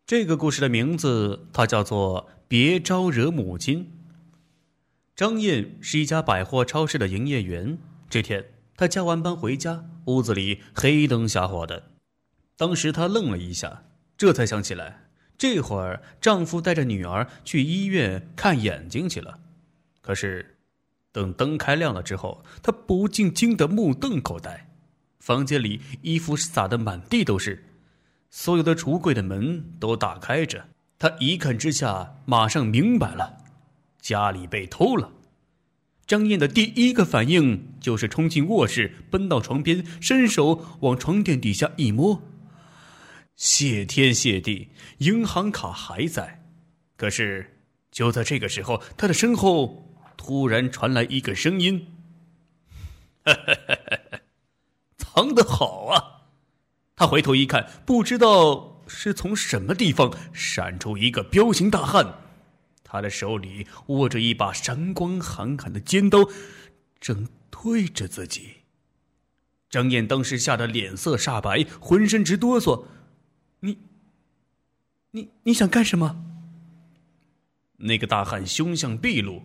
这个故事的名字它叫做《别招惹母亲》。张燕是一家百货超市的营业员。这天她加完班回家，屋子里黑灯瞎火的。当时她愣了一下，这才想起来这会儿丈夫带着女儿去医院看眼睛去了。可是等灯开亮了之后，她不禁惊得目瞪口呆。房间里衣服撒得满地都是，所有的橱柜的门都打开着。她一看之下马上明白了，家里被偷了。张燕的第一个反应就是冲进卧室，奔到床边，伸手往床垫底下一摸，谢天谢地，银行卡还在。可是就在这个时候，她的身后突然传来一个声音：藏得好啊！她回头一看，不知道是从什么地方闪出一个彪形大汉，他的手里握着一把闪光寒寒的尖刀，正对着自己。张燕当时吓得脸色煞白，浑身直哆嗦。你想干什么？那个大汉凶相毕露。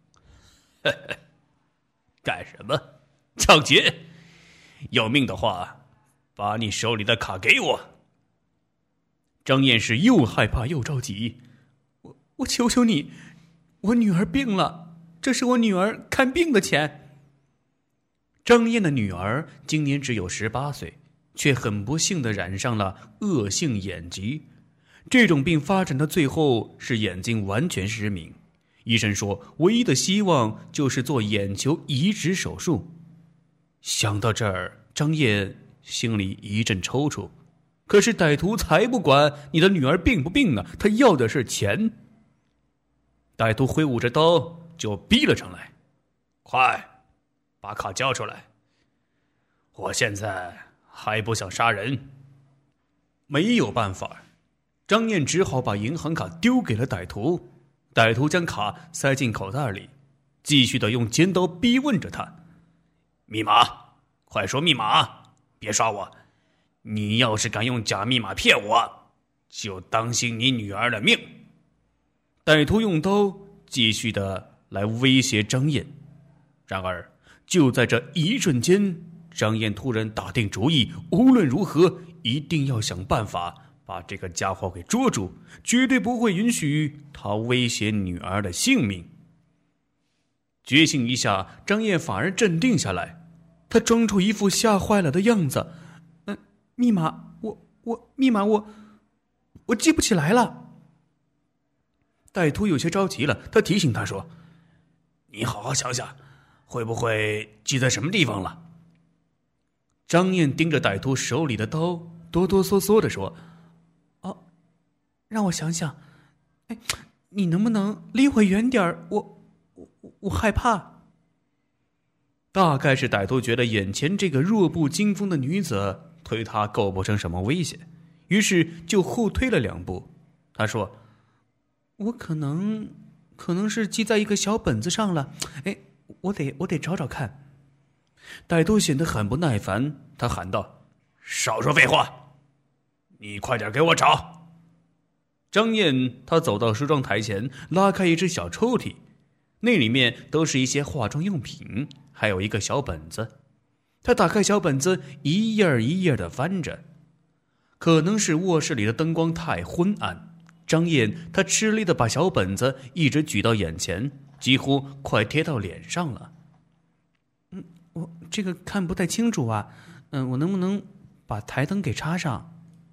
干什么？抢劫！要命的话，把你手里的卡给我。张燕是又害怕又着急。我求求你，我女儿病了，这是我女儿看病的钱。张燕的女儿今年只有18岁，却很不幸地染上了恶性眼疾。这种病发展到最后是眼睛完全失明。医生说，唯一的希望就是做眼球移植手术。想到这儿，张燕心里一阵抽搐。可是歹徒才不管你的女儿病不病呢，他要的是钱。歹徒挥舞着刀就逼了上来，快把卡交出来，我现在还不想杀人。没有办法，张燕只好把银行卡丢给了歹徒。歹徒将卡塞进口袋里，继续的用尖刀逼问着他：密码，快说密码，别耍我，你要是敢用假密码骗我，就当心你女儿的命。歹徒用刀继续的来威胁张燕。然而就在这一瞬间，张燕突然打定主意，无论如何一定要想办法把这个家伙给捉住，绝对不会允许他威胁女儿的性命。觉醒一下，张燕反而镇定下来，她装出一副吓坏了的样子。密码，密码我记不起来了。歹徒有些着急了，他提醒他说：你好好想想，会不会记在什么地方了？张燕盯着歹徒手里的刀，哆哆嗦嗦地说：让我想想，你能不能离我远点儿？我害怕。大概是歹徒觉得眼前这个弱不禁风的女子对他构不成什么威胁，于是就后退了2步。他说：我可能是记在一个小本子上了，我得找找看。歹徒显得很不耐烦，他喊道：少说废话，你快点给我找。张燕她走到梳妆台前，拉开一只小抽屉，那里面都是一些化妆用品，还有一个小本子。她打开小本子，一页一页地翻着。可能是卧室里的灯光太昏暗，张燕她吃力地把小本子一直举到眼前，几乎快贴到脸上了。我这个看不太清楚啊，我能不能把台灯给插上？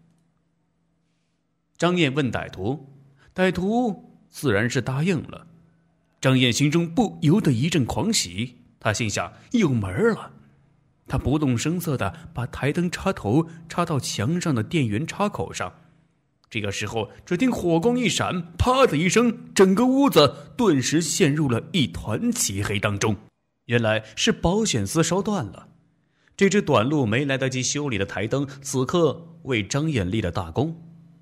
张燕问歹徒，歹徒自然是答应了。张燕心中不由得一阵狂喜，她心想有门了。她不动声色地把台灯插头插到墙上的电源插口上。这个时候，只听火光一闪，啪的一声，整个屋子顿时陷入了一团漆黑当中。原来是保险丝烧断了。这只短路没来得及修理的台灯，此刻为张燕立了大功。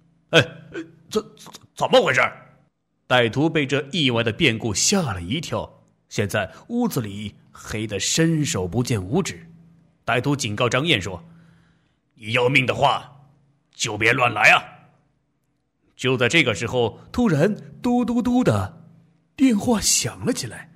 怎么回事？歹徒被这意外的变故吓了一跳，现在屋子里黑得伸手不见五指。歹徒警告张燕说：你要命的话就别乱来啊。 就在这个时候，突然嘟嘟嘟的电话响了起来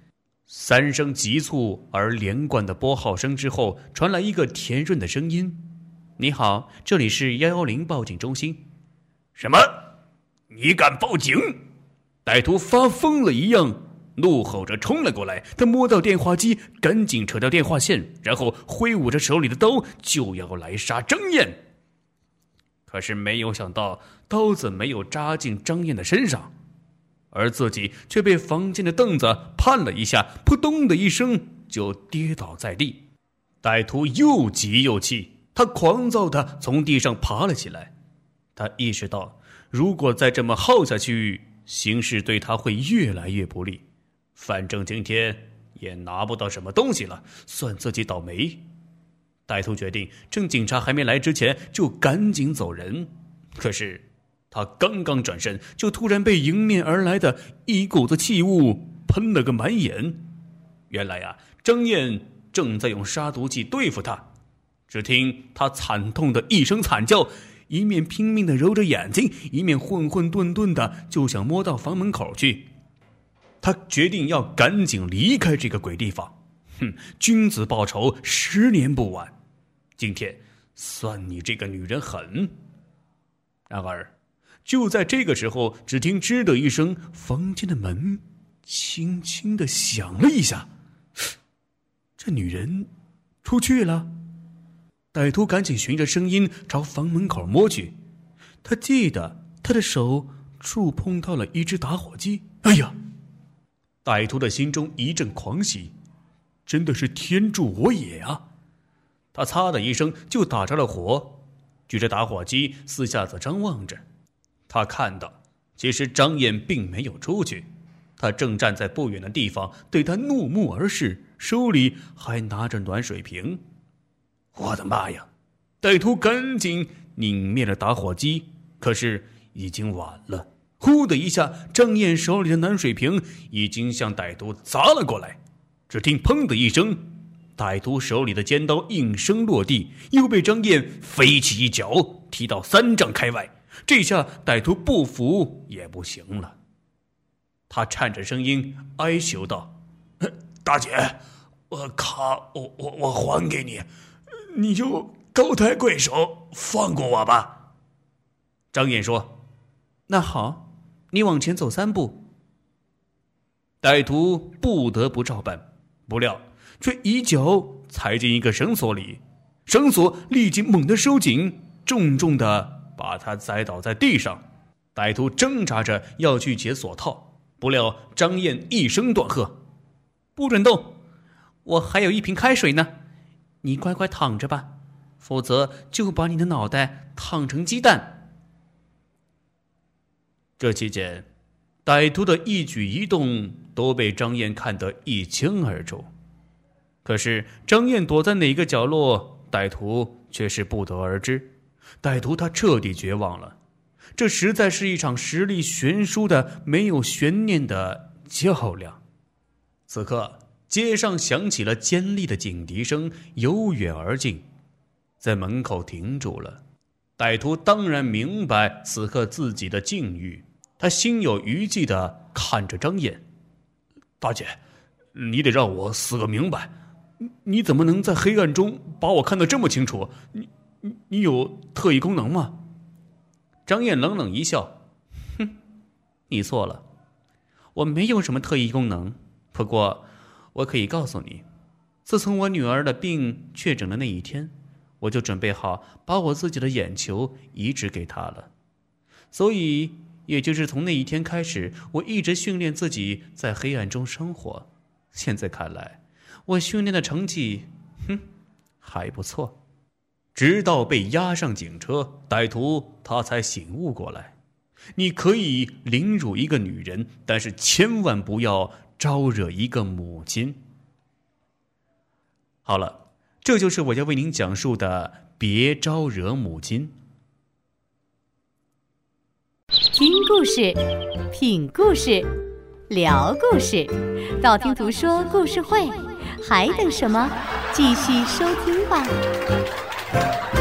，3声急促而连贯的拨号声之后，传来一个甜润的声音：你好，这里是110报警中心。什么？你敢报警？歹徒发疯了一样怒吼着冲了过来，他摸到电话机，赶紧扯掉电话线，然后挥舞着手里的刀就要来杀张燕。可是没有想到，刀子没有扎进张燕的身上，而自己却被房间的凳子绊了一下，扑通的一声就跌倒在地。歹徒又急又气，他狂躁地从地上爬了起来。他意识到，如果再这么耗下去，形势对他会越来越不利。反正今天也拿不到什么东西了，算自己倒霉。歹徒决定趁警察还没来之前就赶紧走人。可是他刚刚转身，就突然被迎面而来的一股子气雾喷了个满眼。原来啊，张燕正在用杀毒剂对付他。只听他惨痛的一声惨叫，一面拼命地揉着眼睛，一面混混沌沌的就想摸到房门口去。他决定要赶紧离开这个鬼地方。君子报仇10年不晚，今天算你这个女人狠。然而就在这个时候，只听吱的一声，房间的门轻轻地响了一下。这女人出去了。歹徒赶紧循着声音朝房门口摸去，他记得他的手触碰到了一只打火机。哎呀！歹徒的心中一阵狂喜，真的是天助我也啊！他擦的一声就打着了火，举着打火机四下子张望着。他看到其实张燕并没有出去，他正站在不远的地方对他怒目而视，手里还拿着暖水瓶。我的妈呀！歹徒赶紧拧灭了打火机，可是已经晚了。呼的一下，张燕手里的暖水瓶已经向歹徒砸了过来。只听砰的一声，歹徒手里的尖刀应声落地，又被张燕飞起一脚踢到3丈开外。这下歹徒不服也不行了，他颤着声音哀求道：大姐，我还给你，你就高抬贵手放过我吧。张燕说：那好，你往前走3步。歹徒不得不照办，不料却一脚踩进一个绳索里，绳索立即猛地收紧，重重地把他栽倒在地上。歹徒挣扎着要去解锁套，不料张燕一声断喝：不准动，我还有1瓶开水呢，你乖乖躺着吧，否则就把你的脑袋烫成鸡蛋。这期间，歹徒的一举一动都被张燕看得一清二楚。可是张燕躲在哪个角落，歹徒却是不得而知。歹徒他彻底绝望了，这实在是一场实力悬殊的没有悬念的较量。此刻街上响起了尖利的警笛声，由远而近，在门口停住了。歹徒当然明白此刻自己的境遇，他心有余悸地看着张燕：大姐，你得让我死个明白，你怎么能在黑暗中把我看得这么清楚？你有特异功能吗？张燕冷冷一笑：你错了，我没有什么特异功能，不过我可以告诉你，自从我女儿的病确诊的那一天，我就准备好把我自己的眼球移植给她了。所以也就是从那一天开始，我一直训练自己在黑暗中生活。现在看来，我训练的成绩还不错。直到被押上警车，歹徒他才醒悟过来，你可以凌辱一个女人，但是千万不要招惹一个母亲。好了，这就是我要为您讲述的别招惹母亲。 听故事，品故事，聊故事，道听途说故事会，还等什么？继续收听吧。